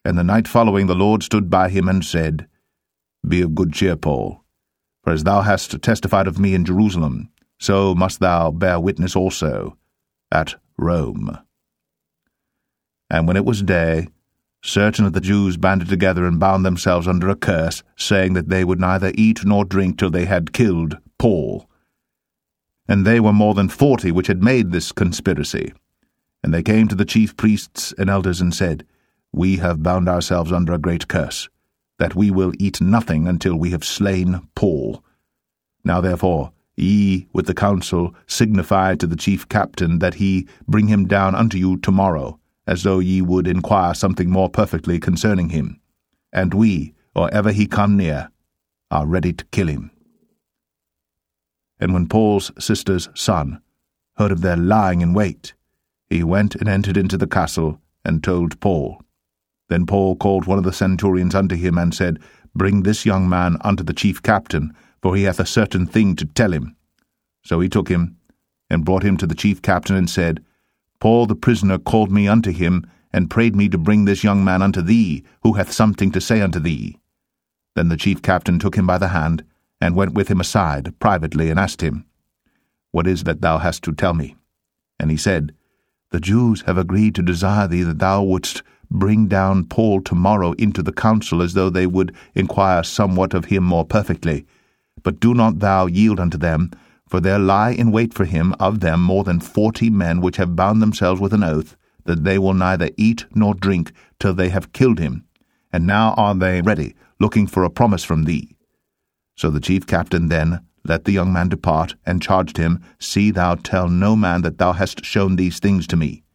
And the night following the Lord stood by him and said, Be of good cheer, Paul, for as thou hast testified of me in Jerusalem, so must thou bear witness also at Rome. And when it was day, certain of the Jews banded together and bound themselves under a curse, saying that they would neither eat nor drink till they had killed Paul. And they were more than 40 which had made this conspiracy. And they came to the chief priests and elders and said, We have bound ourselves under a great curse, that we will eat nothing until we have slain Paul. Now therefore, ye with the council signify to the chief captain that he bring him down unto you tomorrow, as though ye would inquire something more perfectly concerning him. And we, or ever he come near, are ready to kill him. And when Paul's sister's son heard of their lying in wait, he went and entered into the castle, and told Paul. Then Paul called one of the centurions unto him, and said, Bring this young man unto the chief captain, for he hath a certain thing to tell him. So he took him, and brought him to the chief captain, and said, Paul the prisoner called me unto him, and prayed me to bring this young man unto thee, who hath something to say unto thee. Then the chief captain took him by the hand, and went with him aside privately, and asked him, What is that thou hast to tell me? And he said, The Jews have agreed to desire thee that thou wouldst bring down Paul tomorrow into the council, as though they would inquire somewhat of him more perfectly. But do not thou yield unto them, for there lie in wait for him of them more than 40 men, which have bound themselves with an oath, that they will neither eat nor drink till they have killed him. And now are they ready, looking for a promise from thee. So the chief captain then let the young man depart, and charged him, See thou tell no man that thou hast shown these things to me.